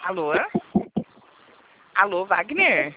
Alô? Alô, Wagner?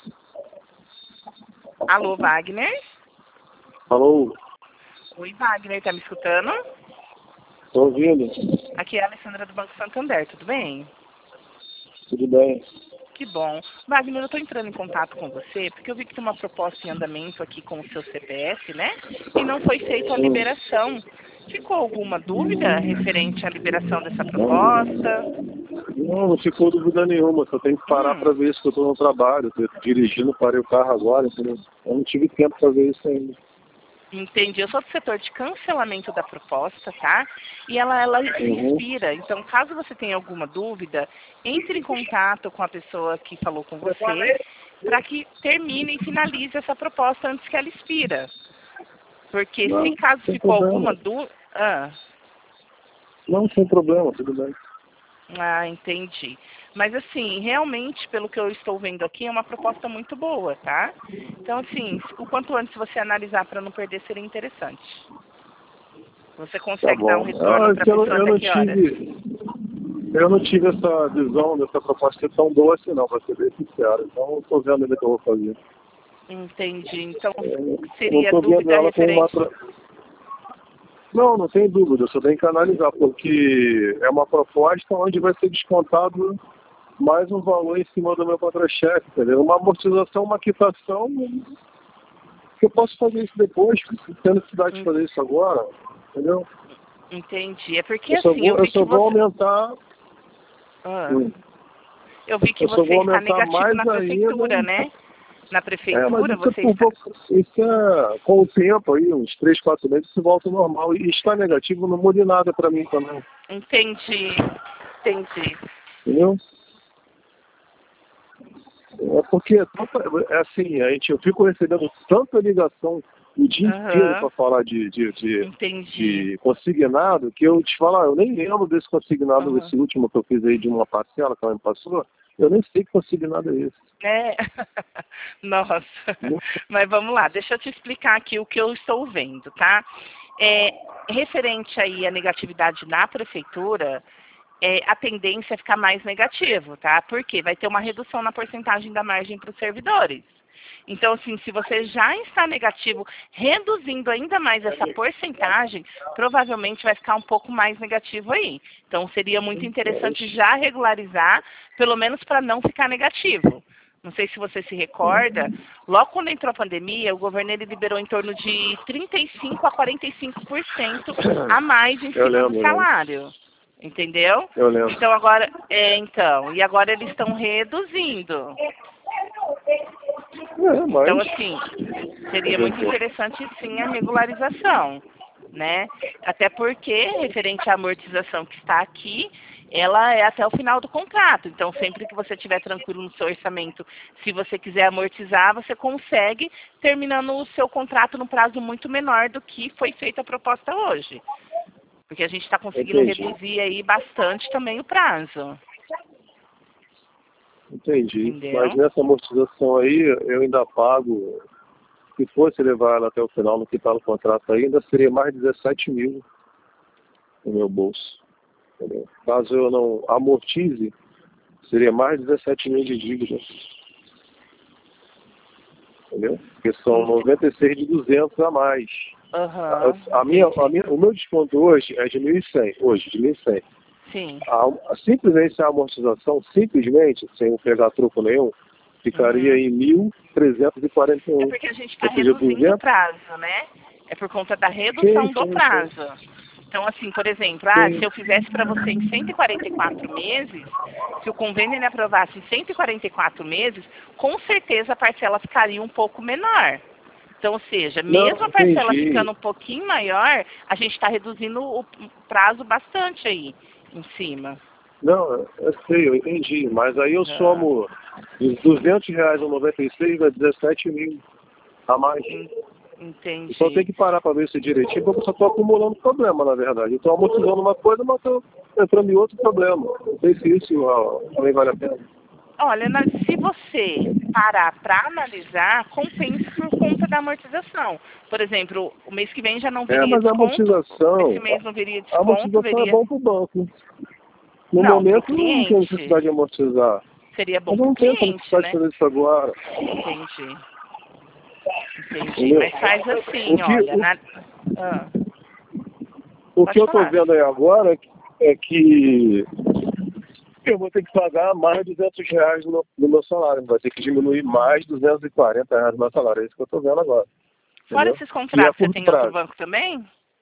Alô, Wagner? Alô? Oi, Wagner, tá me escutando? Tô ouvindo. Aqui é a Alessandra do Banco Santander, tudo bem? Tudo bem? Que bom. Wagner, eu tô entrando em contato com você porque eu vi que tem uma proposta em andamento aqui com o seu CPF, né? E não foi feita a liberação. Ficou alguma dúvida referente à liberação dessa proposta? Não ficou dúvida nenhuma. Só tenho que parar para ver isso que eu tô no trabalho. Tô dirigindo, parei o carro agora, entendeu? Eu não tive tempo para ver isso ainda. Entendi. Eu sou do setor de cancelamento da proposta, tá? E ela se expira. Então, caso você tenha alguma dúvida, entre em contato com a pessoa que falou com você para que termine e finalize essa proposta antes que ela expira. Porque Não, se caso sem ficou problema. alguma dúvida... Não, sem problema, tudo bem. Entendi. Mas assim, realmente, pelo que eu estou vendo aqui, é uma proposta muito boa, tá? Então, assim, o quanto antes você analisar para não perder seria interessante. Você Tá consegue dar um bom. retorno para a pessoa até que horas? Eu não tive essa visão dessa proposta ser tão boa assim não, para ser bem sincero. Então, estou vendo ainda o que eu vou fazer. Entendi. Então, Eu não seria estou vendo dúvida ela como uma... referente... Não, não tem dúvida, eu só tenho que analisar, porque é uma proposta onde vai ser descontado mais um valor em cima do meu contra-cheque, entendeu? Uma amortização, uma quitação, que eu posso fazer isso depois, se tem necessidade de fazer isso agora, entendeu? Entendi. É porque assim, eu Eu vi que só vou você... aumentar... Eu vi que Eu só você vou está aumentar negativo mais na prefeitura, ainda. né? Na Mas prefeitura isso é você por está... pouco, isso é com o tempo aí, uns 3, 4 meses, isso volta ao normal. E estar negativo não muda nada para mim também. Entendi. Entendi. Entendeu? É porque é assim, eu fico recebendo tanta ligação o dia inteiro para falar Entendi. de consignado, que eu te falo, eu nem lembro desse consignado, desse último que eu fiz aí de uma parcela que ela me passou, eu nem sei que consignado é esse. É, nossa, mas vamos lá, deixa eu te explicar aqui o que eu estou vendo, tá? Referente aí à negatividade na prefeitura, a tendência é ficar mais negativo, tá? Porque vai ter uma redução na porcentagem da margem para os servidores. Então, assim, se você já está negativo, reduzindo ainda mais essa porcentagem, provavelmente vai ficar um pouco mais negativo aí. Então, seria muito interessante já regularizar, pelo menos para não ficar negativo. Não sei se você se recorda, logo quando entrou a pandemia, o governo ele liberou em torno de 35% a 45% a mais em cima do salário. Entendeu? Eu lembro. Então agora, e agora eles estão reduzindo. Então, assim, seria muito interessante sim a regularização, né? Até porque, referente à amortização que está aqui, ela é até o final do contrato. Então, sempre que você estiver tranquilo no seu orçamento, se você quiser amortizar, você consegue, terminando o seu contrato no prazo muito menor do que foi feita a proposta hoje. Porque a gente está conseguindo reduzir aí bastante também o prazo. Entendi. Entendeu? Mas nessa amortização aí, eu ainda pago, se fosse levar ela até o final, no que está no contrato ainda, seria mais 17 mil no meu bolso. Entendeu? Caso eu não amortize, seria mais 17 mil de dívida. Entendeu? Porque são 96 de 200 a mais. O meu desconto hoje é de 1.100, hoje, de 1.100. Sim. Simplesmente a amortização, simplesmente, sem pegar troco nenhum, ficaria em 1.341. É porque a gente está reduzindo o prazo, né? É por conta da redução do prazo. Então, assim, por exemplo, se eu fizesse para você em 144 meses, se o convênio ele aprovasse em 144 meses, com certeza a parcela ficaria um pouco menor. Então, ou seja, mesmo a parcela ficando um pouquinho maior, a gente está reduzindo o prazo bastante aí em cima. Não, eu sei, eu entendi. Mas aí eu somo os R$200,96 a 17 mil a mais. Entendi. Só tem que parar para ver isso direitinho, porque eu só estou acumulando problema, na verdade. Eu estou amortizando uma coisa, mas estou entrando em outro problema. Não sei se isso também vale a pena. Olha, se você parar para analisar, compensa por conta da amortização. Por exemplo, o mês que vem já não viria Mas a desconto. amortização, Esse mês não viria desconto. a amortização é bom para o banco. No Não, momento, pro eu não tenho cliente. necessidade de amortizar. Seria bom Mas eu pro não tenho essa cliente, necessidade né? de fazer isso agora. Entendi. Entendi. Entendeu? Mas faz assim, olha. Ah, O que pode eu estou falar. vendo aí agora é que eu vou ter que pagar mais R$ 200 no meu salário. Vai ter que diminuir mais R$ 240 no meu salário. É isso que eu estou vendo agora. Fora Entendeu? esses E a contratos, você curto tem outro prazo? banco também?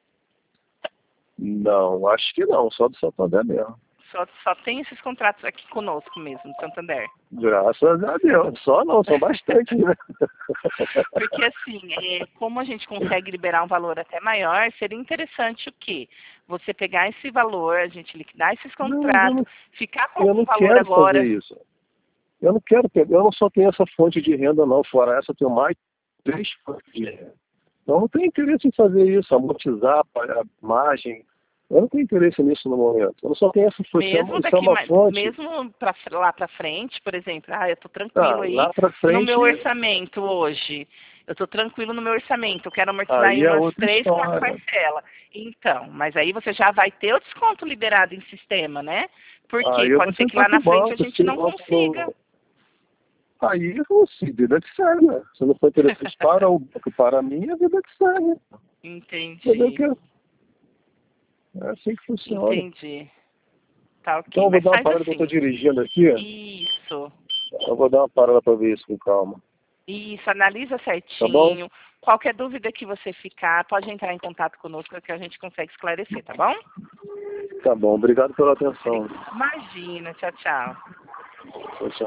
Não, acho que não. Só do Santander mesmo. Só tem esses contratos aqui conosco mesmo, no Santander. Graças a Deus. Só não, são bastante, né? Porque assim, como a gente consegue liberar um valor até maior, seria interessante o quê? Você pegar esse valor, a gente liquidar esses contratos, ficar com Eu algum não valor quero fazer agora. isso. Eu não quero pegar, eu não só tenho essa fonte de renda não, fora essa eu tenho mais 3 fontes de renda. Então eu não tenho interesse em fazer isso, amortizar, pagar margem. Eu não tenho interesse nisso no momento. Eu só tenho essa fonte, Mesmo isso é daqui, uma fonte. mesmo lá para frente, por exemplo, eu estou Ah, tranquilo aí lá pra no frente, meu orçamento hoje. Eu estou tranquilo no meu orçamento, eu quero amortizar aí aí é umas outra 3, 4 história. parcelas. Então, mas aí você já vai ter o desconto liberado em sistema, né? Porque Aí eu vou pode ser que lá sentar com na o frente a banco, gente se o não banco consiga. não... Aí você, vida que segue, né? Se não for interessante para o banco, para mim, a vida que segue. Entendeu? Entendi, Que é assim que funciona. entendi. Tá ok, Então eu vou mas dar uma faz parada que eu estou assim. dirigindo aqui. Isso. Eu vou dar uma parada para ver isso com calma. Isso, analisa Tá bom? certinho. Qualquer dúvida que você ficar, pode entrar em contato conosco que a gente consegue esclarecer, tá bom? Tá bom. Obrigado pela atenção. Imagina, tchau, tchau. Tchau, tchau.